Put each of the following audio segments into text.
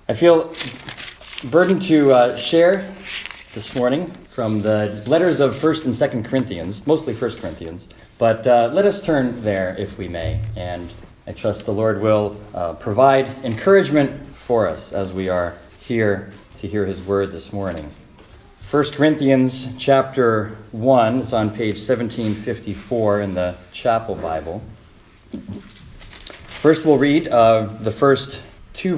I feel burdened to share this morning from the letters of 1st and 2nd Corinthians, mostly 1st Corinthians. But let us turn there if we may, and I trust the Lord will provide encouragement for us as we are here to hear His word this morning. 1 Corinthians chapter 1, it's on page 1754 in the Chapel Bible. First we'll read the first three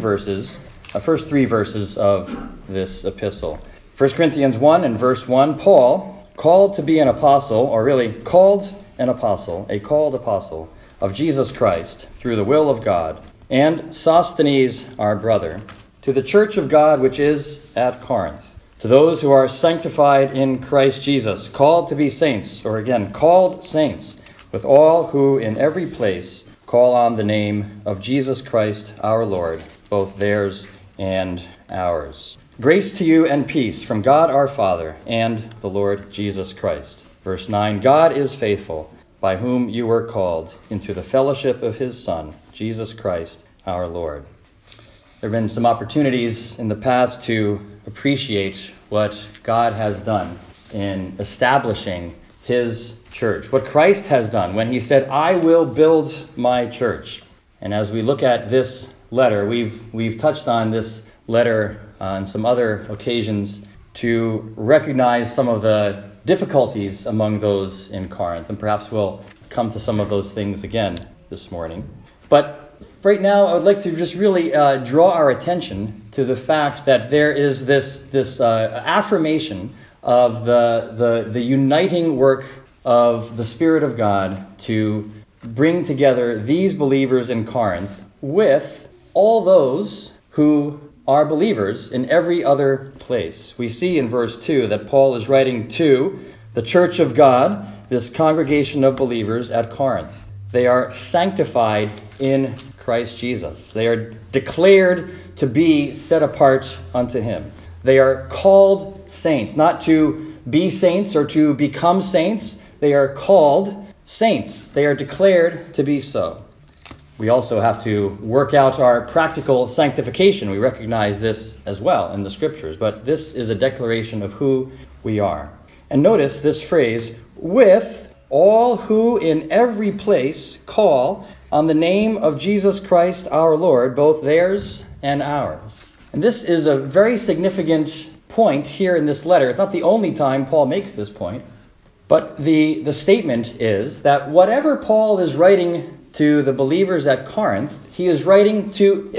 verses of this epistle. 1 Corinthians 1 and verse 1, Paul, called to be an apostle, or really called an apostle, a called apostle of Jesus Christ through the will of God, and Sosthenes our brother, to the church of God which is at Corinth, to those who are sanctified in Christ Jesus, called to be saints, or again, called saints, with all who in every place call on the name of Jesus Christ our Lord, both theirs and ours. Grace to you and peace from God our Father and the Lord Jesus Christ. Verse 9, God is faithful, by whom you were called into the fellowship of His Son, Jesus Christ our Lord. There have been some opportunities in the past to appreciate what God has done in establishing His church, what Christ has done when He said, I will build my church. And as we look at this letter, we've touched on this letter on some other occasions to recognize some of the difficulties among those in Corinth, and perhaps we'll come to some of those things again this morning. But right now, I would like to just really draw our attention to the fact that there is this affirmation of the uniting work of the Spirit of God to bring together these believers in Corinth with all those who are believers in every other place. We see in verse 2 that Paul is writing to the church of God, this congregation of believers at Corinth. They are sanctified in Christ Jesus. They are declared to be set apart unto Him. They are called saints, not to be saints or to become saints. They are called saints. They are declared to be so. We also have to work out our practical sanctification. We recognize this as well in the Scriptures, but this is a declaration of who we are. And notice this phrase, with all who in every place call on the name of Jesus Christ our Lord, both theirs and ours. And this is a very significant point here in this letter. It's not the only time Paul makes this point, but the statement is that whatever Paul is writing to the believers at Corinth, he would write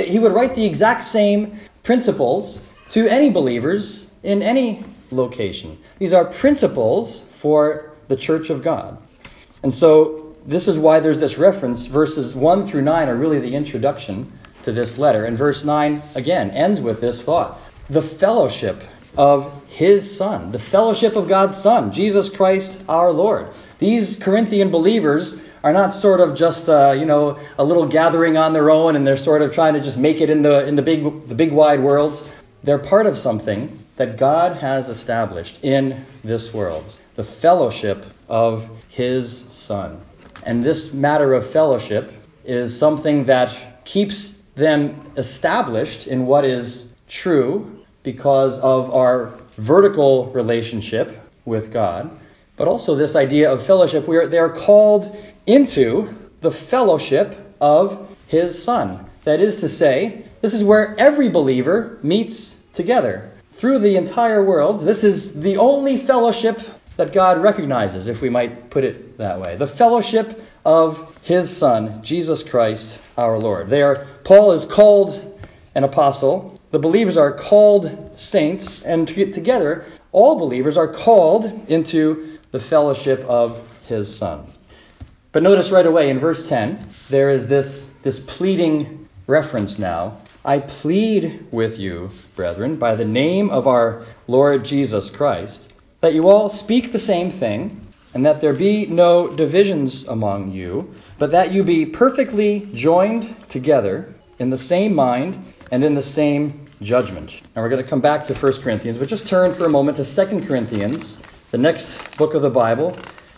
the exact same principles to any believers in any location. These are principles for the church of God. And so this is why there's this reference. Verses 1 through 9 are really the introduction to this letter. And verse 9, again, ends with this thought. The fellowship of His Son, the fellowship of God's Son, Jesus Christ our Lord. These Corinthian believers are not sort of just a little gathering on their own, and they're sort of trying to just make it in the big wide world. They're part of something that God has established in this world, the fellowship of His Son. And this matter of fellowship is something that keeps them established in what is true because of our vertical relationship with God, but also this idea of fellowship where they're called into the fellowship of His Son. That is to say, this is where every believer meets together through the entire world. This is the only fellowship that God recognizes, if we might put it that way. The fellowship of His Son, Jesus Christ our Lord. Paul is called an apostle. The believers are called saints, and together all believers are called into the fellowship of His Son. But notice right away in verse 10, there is this pleading reference now. I plead with you, brethren, by the name of our Lord Jesus Christ, that you all speak the same thing, and that there be no divisions among you, but that you be perfectly joined together in the same mind and in the same judgment. And we're going to come back to 1 Corinthians, but just turn for a moment to 2 Corinthians, the next book of the Bible,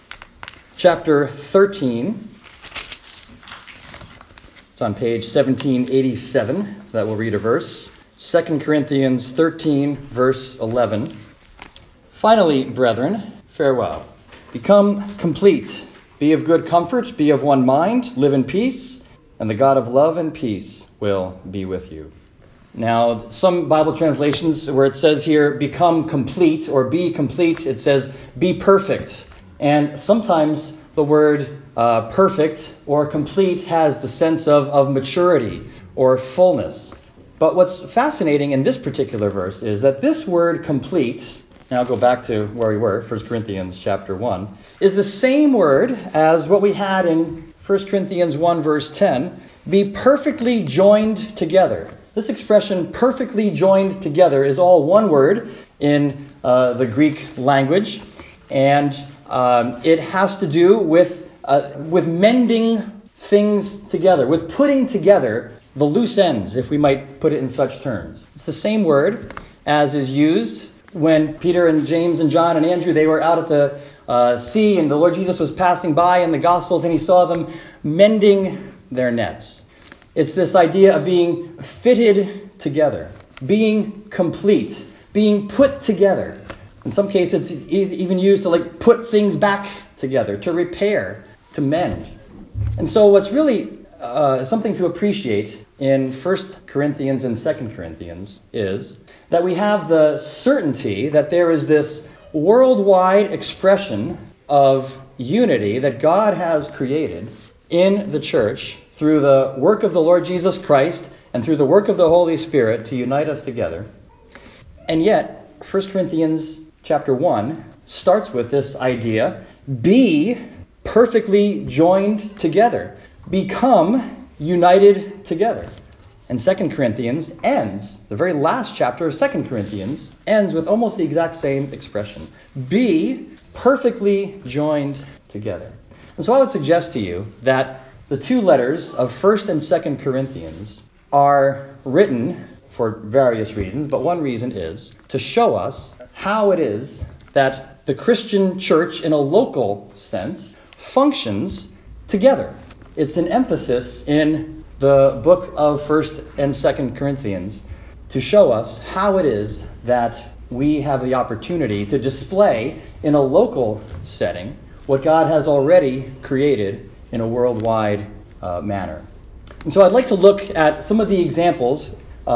chapter 13. It's on page 1787 that we'll read a verse. 2 Corinthians 13, verse 11. Finally, brethren, farewell. Become complete. Be of good comfort. Be of one mind. Live in peace. And the God of love and peace will be with you. Now, some Bible translations where it says here, become complete or be complete, it says be perfect. And sometimes the word perfect or complete has the sense of maturity or fullness. But what's fascinating in this particular verse is that this word complete, and I'll go back to where we were, 1 Corinthians chapter 1, is the same word as what we had in 1 Corinthians 1 verse 10, be perfectly joined together. This expression, perfectly joined together, is all one word in the Greek language, and it has to do with mending things together, with putting together the loose ends, if we might put it in such terms. It's the same word as is used when Peter and James and John and Andrew, they were out at the sea, and the Lord Jesus was passing by in the Gospels, and he saw them mending their nets. It's this idea of being fitted together, being complete, being put together. In some cases, it's even used to put things back together, to repair, to mend. And so what's really something to appreciate in 1 Corinthians and 2 Corinthians is that we have the certainty that there is this worldwide expression of unity that God has created in the church through the work of the Lord Jesus Christ and through the work of the Holy Spirit to unite us together. And yet, 1 Corinthians chapter 1 starts with this idea, be perfectly joined together. Become united together. And 2 Corinthians ends, the very last chapter of 2 Corinthians, ends with almost the exact same expression. Be perfectly joined together. And so I would suggest to you that the two letters of 1 and 2 Corinthians are written for various reasons, but one reason is to show us how it is that the Christian church in a local sense functions together. It's an emphasis in the book of 1 and 2 Corinthians to show us how it is that we have the opportunity to display in a local setting what God has already created in a worldwide manner. And so I'd like to look at some of the examples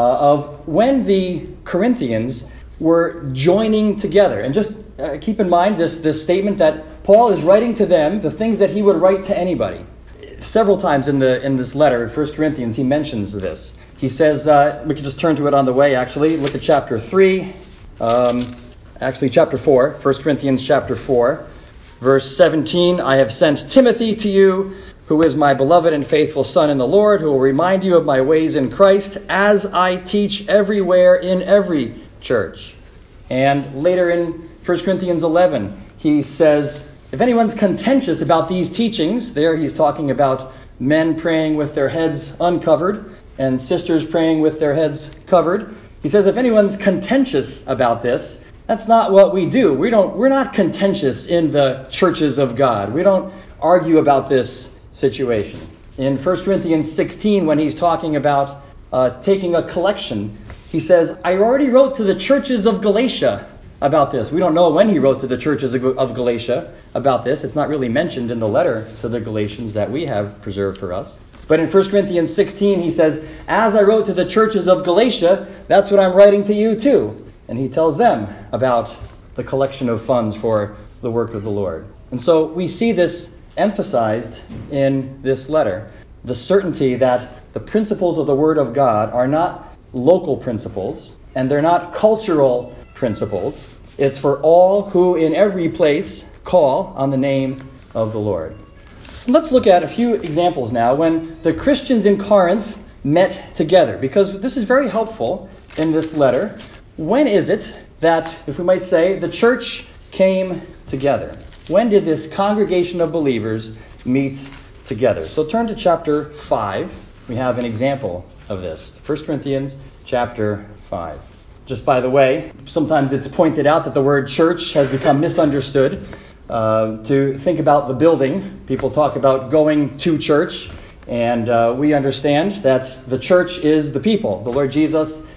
of when the Corinthians were joining together. And just keep in mind this statement that Paul is writing to them the things that he would write to anybody. Several times in this letter, 1 Corinthians, he mentions this. He says, we could just turn to it on the way, actually. Look at chapter 3. Chapter 4. 1 Corinthians chapter 4. Verse 17, I have sent Timothy to you, who is my beloved and faithful son in the Lord, who will remind you of my ways in Christ, as I teach everywhere in every church. And later in 1 Corinthians 11, he says, if anyone's contentious about these teachings, there he's talking about men praying with their heads uncovered and sisters praying with their heads covered. He says, if anyone's contentious about this, that's not what we do. We're not contentious in the churches of God. We don't argue about this situation. In 1 Corinthians 16, when he's talking about taking a collection, he says, I already wrote to the churches of Galatia about this. We don't know when he wrote to the churches of Galatia about this. It's not really mentioned in the letter to the Galatians that we have preserved for us. But in 1 Corinthians 16, he says, as I wrote to the churches of Galatia, that's what I'm writing to you too. And he tells them about the collection of funds for the work of the Lord. And so we see this emphasized in this letter, the certainty that the principles of the Word of God are not local principles, and they're not cultural principles. It's for all who in every place call on the name of the Lord. Let's look at a few examples now when the Christians in Corinth met together, because this is very helpful in this letter. When is it that, if we might say, the church came together? When did this congregation of believers meet together? So turn to chapter 5. We have an example of this. 1 Corinthians chapter 5. Just by the way, sometimes it's pointed out that the word church has become misunderstood. To think about the building, people talk about going to church, and we understand that the church is the people. The Lord Jesus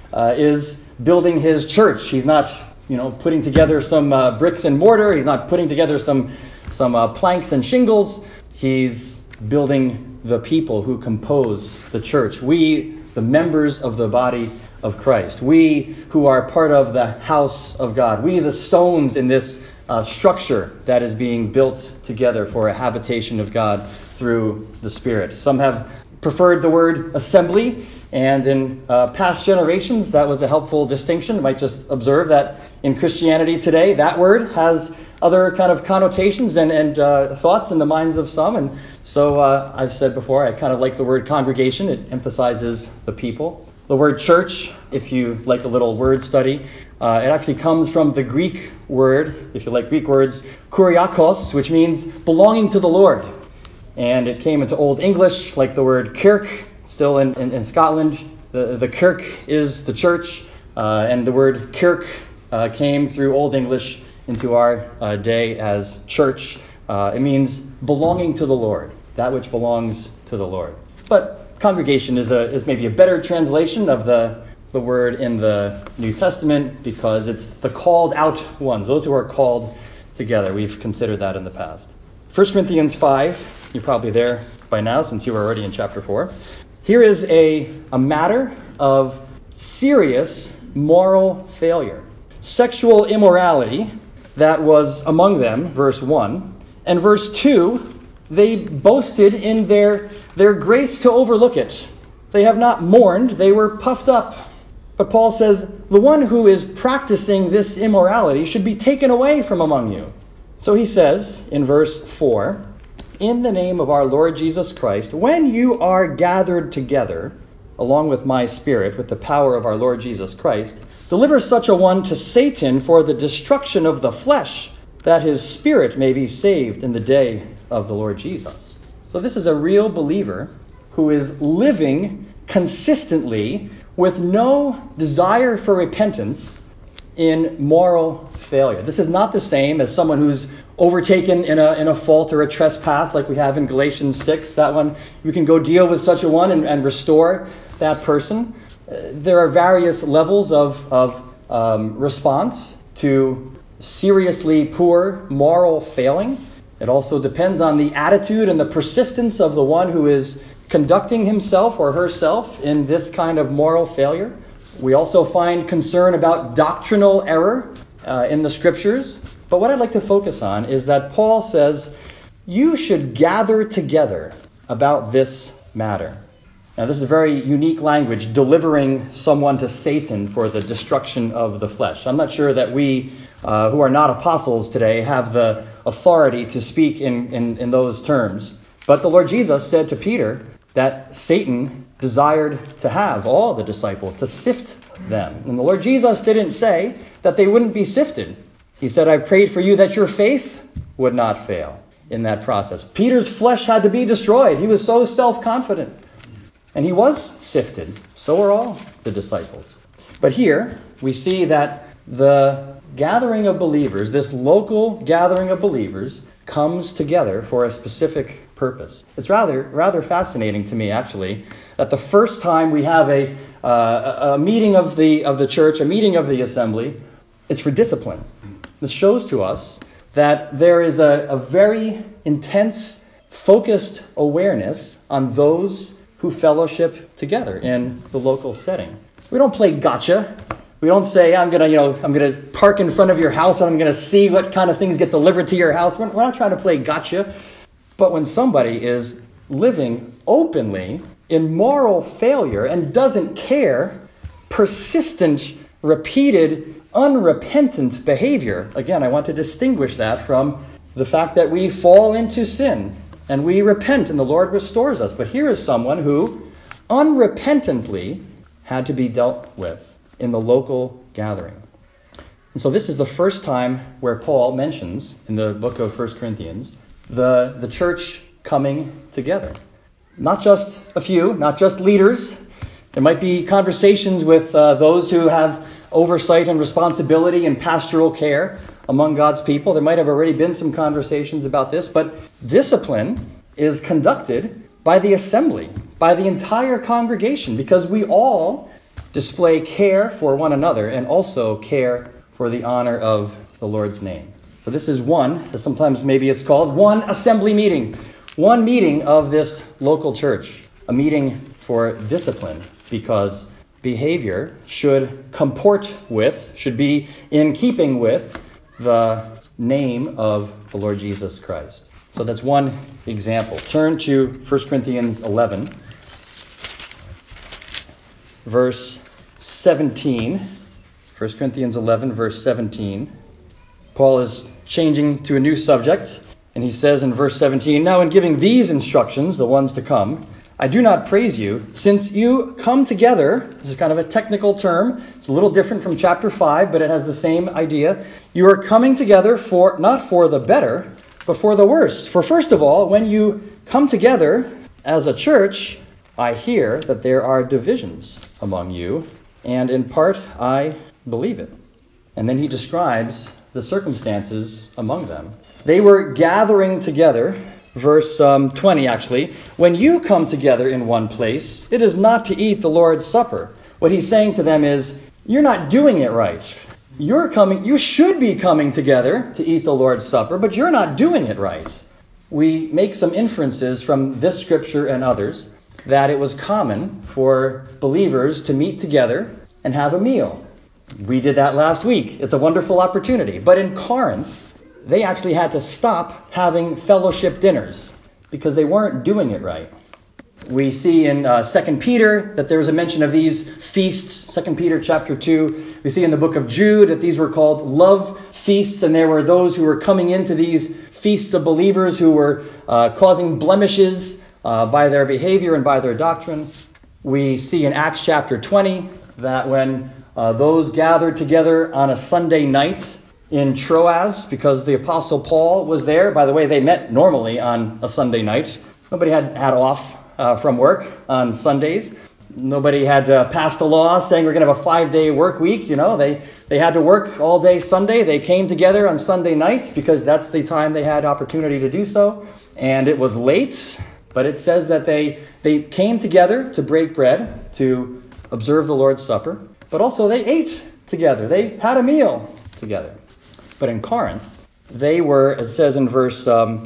is building his church. He's not, putting together some bricks and mortar. He's not putting together some planks and shingles. He's building the people who compose the church. We, the members of the body of Christ. We who are part of the house of God. We, the stones in this structure that is being built together for a habitation of God through the Spirit. Some have preferred the word assembly, and in past generations that was a helpful distinction. You might just observe that in Christianity today, that word has other kind of connotations and thoughts in the minds of some. And so I've said before, I kind of like the word congregation. It emphasizes the people. The word church, if you like a little word study, it actually comes from the Greek word, if you like Greek words, kuriakos, which means belonging to the Lord. And it came into Old English, like the word kirk, still in Scotland. The kirk is the church, and the word kirk came through Old English into our day as church. It means belonging to the Lord, that which belongs to the Lord. But congregation is maybe a better translation of the word in the New Testament, because it's the called out ones, those who are called together. We've considered that in the past. 1 Corinthians 5, you're probably there by now since you were already in chapter 4. Here is a matter of serious moral failure. Sexual immorality that was among them, verse 1. And verse 2, they boasted in their grace to overlook it. They have not mourned, they were puffed up. But Paul says, the one who is practicing this immorality should be taken away from among you. So he says in verse 4, in the name of our Lord Jesus Christ, when you are gathered together, along with my spirit, with the power of our Lord Jesus Christ, deliver such a one to Satan for the destruction of the flesh, that his spirit may be saved in the day of the Lord Jesus. So this is a real believer who is living consistently with no desire for repentance in moral failure. This is not the same as someone who's overtaken in a fault or a trespass like we have in Galatians 6. That one, you can go deal with such a one and restore that person. There are various levels of response to seriously poor moral failing. It also depends on the attitude and the persistence of the one who is conducting himself or herself in this kind of moral failure. We also find concern about doctrinal error in the scriptures. But what I'd like to focus on is that Paul says, you should gather together about this matter. Now, this is very unique language, delivering someone to Satan for the destruction of the flesh. I'm not sure that we, who are not apostles today, have the authority to speak in those terms. But the Lord Jesus said to Peter that Satan desired to have all the disciples, to sift them. And the Lord Jesus didn't say that they wouldn't be sifted. He said, I prayed for you that your faith would not fail in that process. Peter's flesh had to be destroyed. He was so self-confident. And he was sifted. So are all the disciples. But here we see that the gathering of believers, this local gathering of believers, comes together for a specific purpose. It's rather fascinating to me, actually, that the first time we have a meeting of the church, a meeting of the assembly, it's for discipline. This shows to us that there is a very intense, focused awareness on those who fellowship together in the local setting. We don't play gotcha. We don't say, I'm gonna park in front of your house and I'm gonna see what kind of things get delivered to your house. We're not trying to play gotcha. But when somebody is living openly in moral failure and doesn't care, persistent, repeated, unrepentant behavior, again, I want to distinguish that from the fact that we fall into sin and we repent and the Lord restores us. But here is someone who unrepentantly had to be dealt with in the local gathering. And so this is the first time where Paul mentions in the book of 1 Corinthians the church coming together. Not just a few, not just leaders. There might be conversations with those who have oversight and responsibility and pastoral care among God's people. There might have already been some conversations about this, but discipline is conducted by the assembly, by the entire congregation, because we all display care for one another and also care for the honor of the Lord's name. So this is sometimes maybe it's called one assembly meeting, one meeting of this local church, a meeting for discipline, because behavior should be in keeping with the name of the Lord Jesus Christ. So that's one example. Turn to 1 Corinthians 11, verse 17. 1 Corinthians 11, verse 17. Paul is changing to a new subject, and he says in verse 17, "Now in giving these instructions, the ones to come, I do not praise you, since you come together." This is kind of a technical term. It's a little different from chapter 5, but it has the same idea. "You are coming together not for the better, but for the worse. For first of all, when you come together as a church, I hear that there are divisions among you, and in part I believe it." And then he describes the circumstances among them. They were gathering together, verse 20 actually, "When you come together in one place, it is not to eat the Lord's Supper." What he's saying to them is, you're not doing it right. You should be coming together to eat the Lord's Supper, but you're not doing it right. We make some inferences from this scripture and others that it was common for believers to meet together and have a meal. We did that last week. It's a wonderful opportunity. But in Corinth, they actually had to stop having fellowship dinners because they weren't doing it right. We see in 2 Peter that there is a mention of these feasts. 2 Peter chapter 2. We see in the book of Jude that these were called love feasts, and there were those who were coming into these feasts of believers who were causing blemishes by their behavior and by their doctrine. We see in Acts chapter 20 that when those gathered together on a Sunday night in Troas, because the Apostle Paul was there. By the way, they met normally on a Sunday night. Nobody had off from work on Sundays. Nobody had passed a law saying we're going to have a 5-day work week. They had to work all day Sunday. They came together on Sunday night because that's the time they had opportunity to do so. And it was late, but it says that they came together to break bread, to observe the Lord's Supper. But also they ate together. They had a meal together. But in Corinth, they were, it says in verse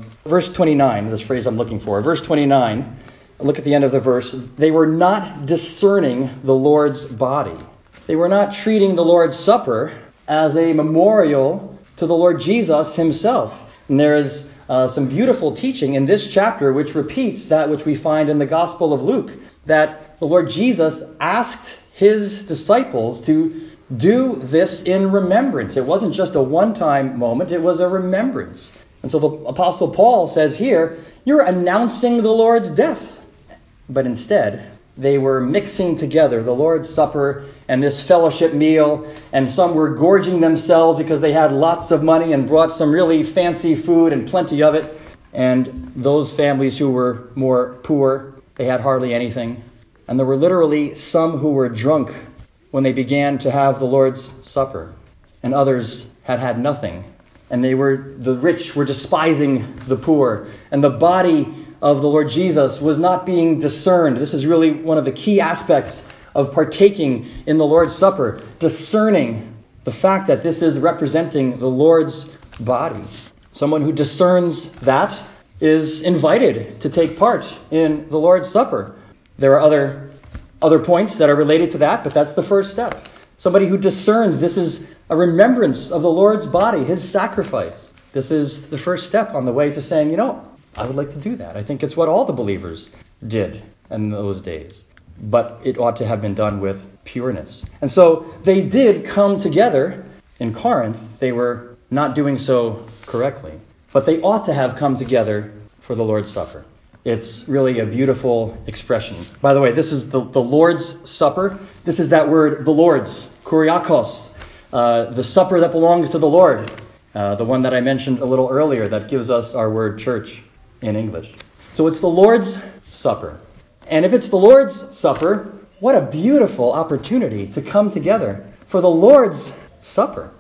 29, this phrase I'm looking for, verse 29, look at the end of the verse, they were not discerning the Lord's body. They were not treating the Lord's Supper as a memorial to the Lord Jesus himself. And there is some beautiful teaching in this chapter which repeats that which we find in the Gospel of Luke, that the Lord Jesus asked his disciples to do this in remembrance. It wasn't just a one-time moment, it was a remembrance. And so the Apostle Paul says here, you're announcing the Lord's death. But instead, they were mixing together the Lord's Supper and this fellowship meal, and some were gorging themselves because they had lots of money and brought some really fancy food and plenty of it. And those families who were more poor, they had hardly anything. And there were literally some who were drunk when they began to have the Lord's Supper, and others had nothing. And the rich were despising the poor, and the body of the Lord Jesus was not being discerned. This is really one of the key aspects of partaking in the Lord's Supper, discerning the fact that this is representing the Lord's body. Someone who discerns that is invited to take part in the Lord's Supper. There are other points that are related to that, but that's the first step. Somebody who discerns this is a remembrance of the Lord's body, his sacrifice. This is the first step on the way to saying, I would like to do that. I think it's what all the believers did in those days. But it ought to have been done with pureness. And so they did come together in Corinth. They were not doing so correctly. But they ought to have come together for the Lord's Supper. It's really a beautiful expression. By the way, this is the Lord's Supper. This is that word, the Lord's, kuriakos, the supper that belongs to the Lord, the one that I mentioned a little earlier that gives us our word church in English. So it's the Lord's Supper. And if it's the Lord's Supper, what a beautiful opportunity to come together for the Lord's Supper.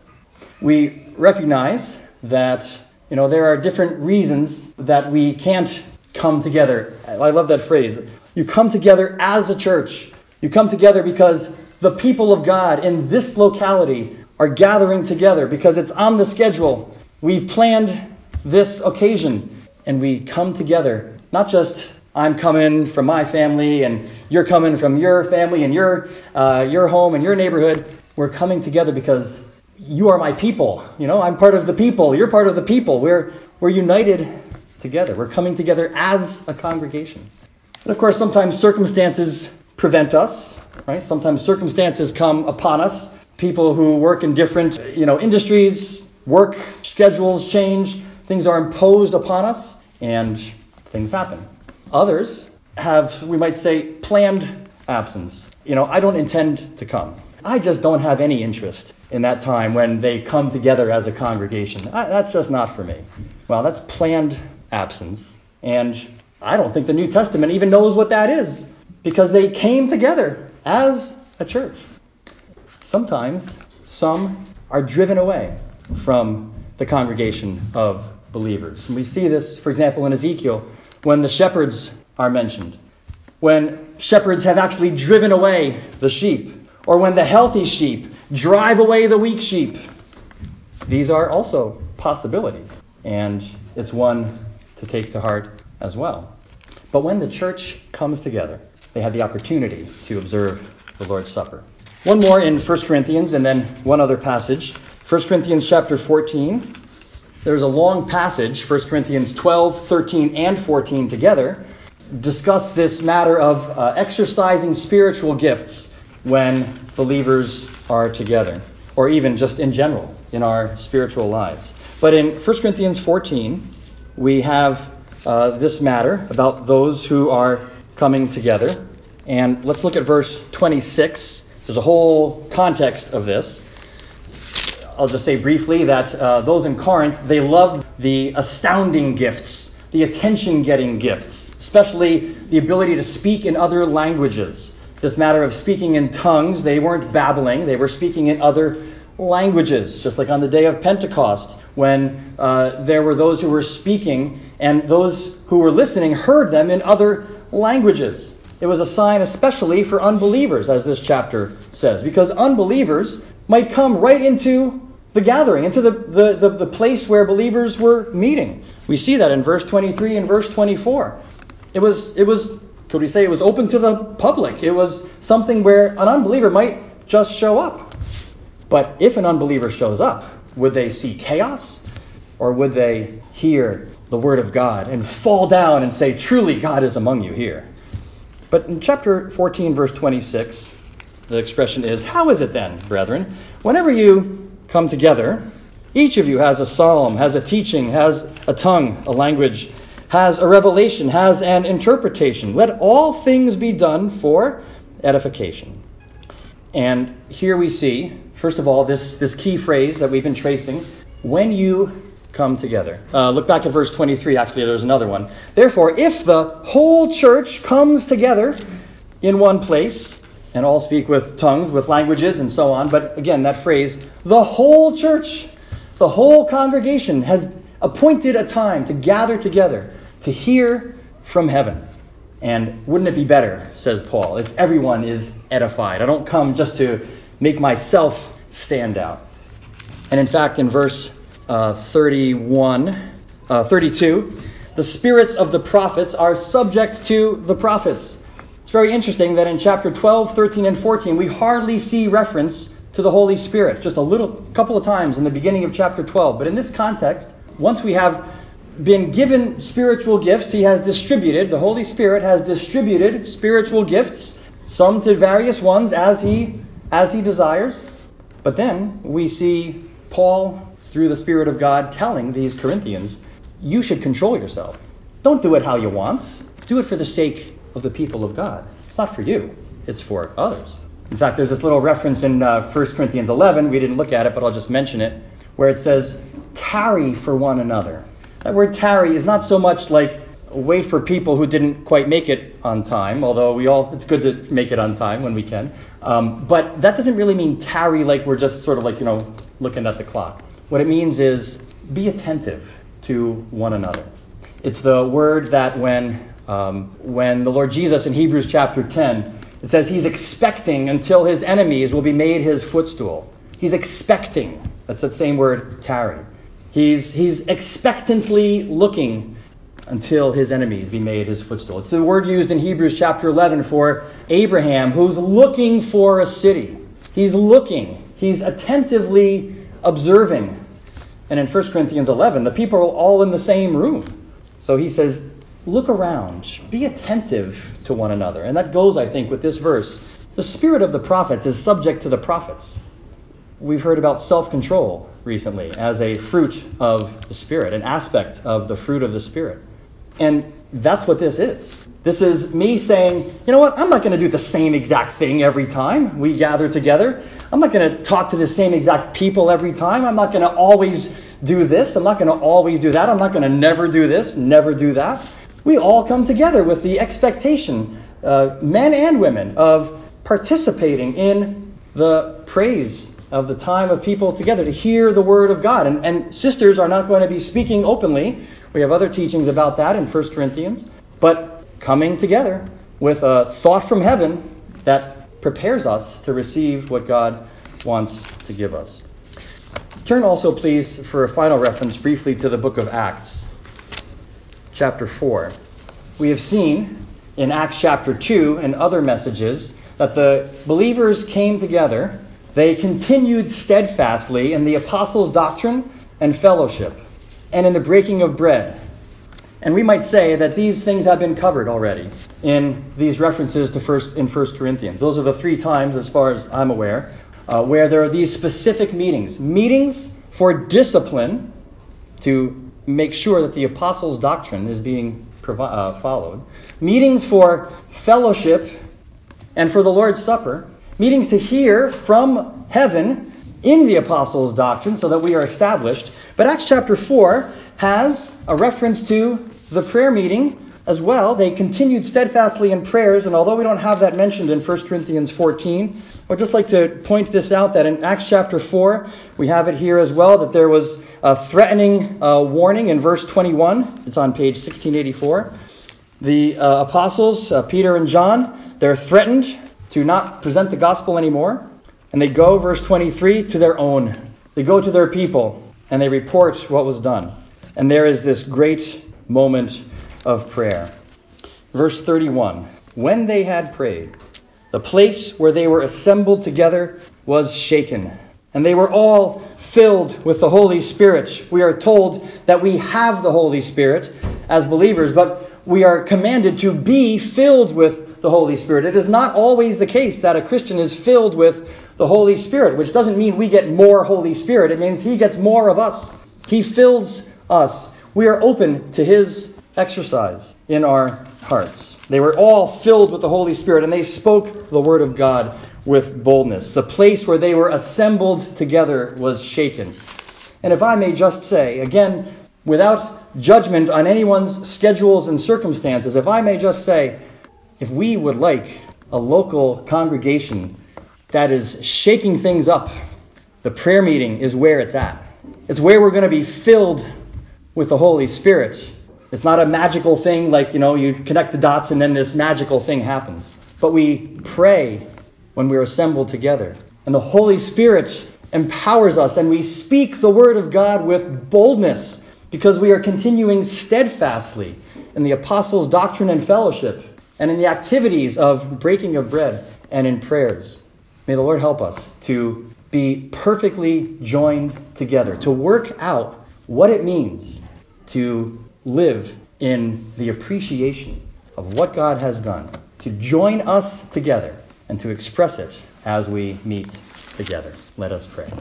We recognize that, there are different reasons that we can't come together. I love that phrase. You come together as a church. You come together because the people of God in this locality are gathering together because it's on the schedule. We've planned this occasion and we come together. Not just I'm coming from my family and you're coming from your family and your home and your neighborhood. We're coming together because you are my people. I'm part of the people. You're part of the people. We're united together. We're coming together as a congregation. And of course, sometimes circumstances prevent us, right? Sometimes circumstances come upon us. People who work in different, industries, work schedules change. Things are imposed upon us, and things happen. Others have, we might say, planned absence. I don't intend to come. I just don't have any interest in that time when they come together as a congregation. That's just not for me. Well, that's planned absence. And I don't think the New Testament even knows what that is, because they came together as a church. Sometimes some are driven away from the congregation of believers. And we see this, for example, in Ezekiel, when the shepherds are mentioned. When shepherds have actually driven away the sheep, or when the healthy sheep drive away the weak sheep. These are also possibilities, and it's one to take to heart as well. But when the church comes together, they have the opportunity to observe the Lord's Supper. One more in 1 Corinthians, and then one other passage. 1 Corinthians chapter 14. There's a long passage, 1 Corinthians 12, 13, and 14 together, discuss this matter of exercising spiritual gifts when believers are together, or even just in general in our spiritual lives. But in 1 Corinthians 14, we have this matter about those who are coming together. And let's look at verse 26. There's a whole context of this. I'll just say briefly that those in Corinth, they loved the astounding gifts, the attention-getting gifts, especially the ability to speak in other languages. This matter of speaking in tongues, they weren't babbling, they were speaking in other languages, just like on the day of Pentecost, when there were those who were speaking and those who were listening heard them in other languages. It was a sign especially for unbelievers, as this chapter says, because unbelievers might come right into the gathering, into the place where believers were meeting. We see that in verse 23 and verse 24. It was, could we say, it was open to the public. It was something where an unbeliever might just show up. But if an unbeliever shows up, would they see chaos? Or would they hear the word of God and fall down and say, truly God is among you here? But in chapter 14, verse 26, the expression is, how is it then, brethren, whenever you come together, each of you has a psalm, has a teaching, has a tongue, a language, has a revelation, has an interpretation. Let all things be done for edification. And here we see, first of all, this key phrase that we've been tracing, when you come together. Look back at verse 23, actually, there's another one. Therefore, if the whole church comes together in one place, and all speak with tongues, with languages, and so on, but again, that phrase, the whole church, the whole congregation has appointed a time to gather together, to hear from heaven. And wouldn't it be better, says Paul, if everyone is edified? I don't come just to make myself stand out. And in fact, in verse 32, the spirits of the prophets are subject to the prophets. It's very interesting that in chapter 12, 13, and 14, we hardly see reference to the Holy Spirit. Just a couple of times in the beginning of chapter 12. But in this context, once we have been given spiritual gifts, the Holy Spirit has distributed spiritual gifts, some to various ones as he desires. But then we see Paul, through the Spirit of God, telling these Corinthians, you should control yourself. Don't do it how you want. Do it for the sake of the people of God. It's not for you. It's for others. In fact, there's this little reference in 1 Corinthians 11. We didn't look at it, but I'll just mention it, where it says, tarry for one another. That word tarry is not so much like wait for people who didn't quite make it on time, although it's good to make it on time when we can. But that doesn't really mean tarry like we're just sort of like, looking at the clock. What it means is be attentive to one another. It's the word that when the Lord Jesus in Hebrews chapter 10 It says he's expecting until his enemies will be made his footstool. He's expecting. That's that same word, tarry. He's expectantly looking until his enemies be made his footstool. It's the word used in Hebrews chapter 11 for Abraham, who's looking for a city. He's looking. He's attentively observing. And in 1 Corinthians 11, the people are all in the same room. So he says, look around. Be attentive to one another. And that goes, I think, with this verse. The spirit of the prophets is subject to the prophets. We've heard about self-control recently as a fruit of the Spirit, an aspect of the fruit of the Spirit. And that's what this is. This is me saying, you know what, I'm not going to do the same exact thing every time we gather together. I'm not going to talk to the same exact people every time. I'm not going to always do this. I'm not going to always do that. I'm not going to never do this, never do that. We all come together with the expectation, men and women, of participating in the praise of the time of people together to hear the word of God. And sisters are not going to be speaking openly. We have other teachings about that in 1 Corinthians. But coming together with a thought from heaven that prepares us to receive what God wants to give us. Turn also, please, for a final reference, briefly to the book of Acts, chapter 4. We have seen in Acts chapter 2 and other messages that the believers came together. They continued steadfastly in the apostles' doctrine and fellowship, and in the breaking of bread. And we might say that these things have been covered already in these references to 1 Corinthians. Those are the 3 times, as far as I'm aware, where there are these specific meetings. Meetings for discipline to make sure that the apostles' doctrine is being followed. Meetings for fellowship and for the Lord's Supper. Meetings to hear from heaven in the apostles' doctrine so that we are established. But Acts chapter 4 has a reference to the prayer meeting as well. They continued steadfastly in prayers, and although we don't have that mentioned in 1 Corinthians 14, I'd just like to point this out that in Acts chapter 4, we have it here as well, that there was a threatening warning in verse 21. It's on page 1684. The apostles, Peter and John, they're threatened to not present the gospel anymore. And they go, verse 23, to their own. They go to their people and they report what was done. And there is this great moment of prayer. Verse 31, when they had prayed, the place where they were assembled together was shaken. And they were all filled with the Holy Spirit. We are told that we have the Holy Spirit as believers, but we are commanded to be filled with the Holy Spirit. It is not always the case that a Christian is filled with the Holy Spirit, which doesn't mean we get more Holy Spirit. It means He gets more of us. He fills us. We are open to His exercise in our hearts. They were all filled with the Holy Spirit, and they spoke the word of God with boldness. The place where they were assembled together was shaken. And if I may just say, again, without judgment on anyone's schedules and circumstances, if I may just say, if we would like a local congregation that is shaking things up, the prayer meeting is where it's at. It's where we're going to be filled with the Holy Spirit. It's not a magical thing like, you connect the dots and then this magical thing happens. But we pray when we're assembled together. And the Holy Spirit empowers us, and we speak the word of God with boldness because we are continuing steadfastly in the apostles' doctrine and fellowship, and in the activities of breaking of bread and in prayers. May the Lord help us to be perfectly joined together, to work out what it means to live in the appreciation of what God has done, to join us together and to express it as we meet together. Let us pray.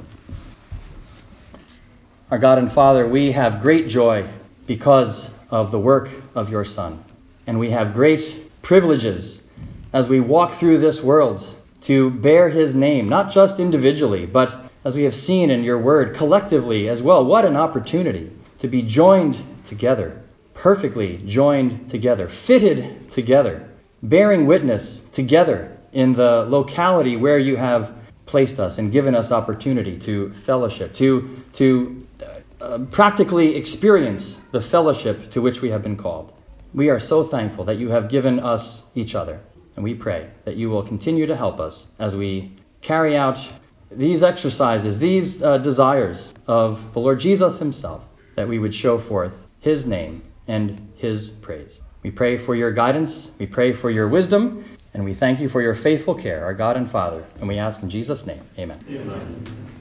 Our God and Father, we have great joy because of the work of your Son, and we have great privileges as we walk through this world to bear his name, not just individually, but as we have seen in your word, collectively as well. What an opportunity to be joined together, perfectly joined together, fitted together, bearing witness together in the locality where you have placed us and given us opportunity to fellowship, to practically experience the fellowship to which we have been called. We are so thankful that you have given us each other. And we pray that you will continue to help us as we carry out these exercises, these desires of the Lord Jesus himself, that we would show forth his name and his praise. We pray for your guidance, we pray for your wisdom, and we thank you for your faithful care, our God and Father. And we ask in Jesus' name, amen. Amen.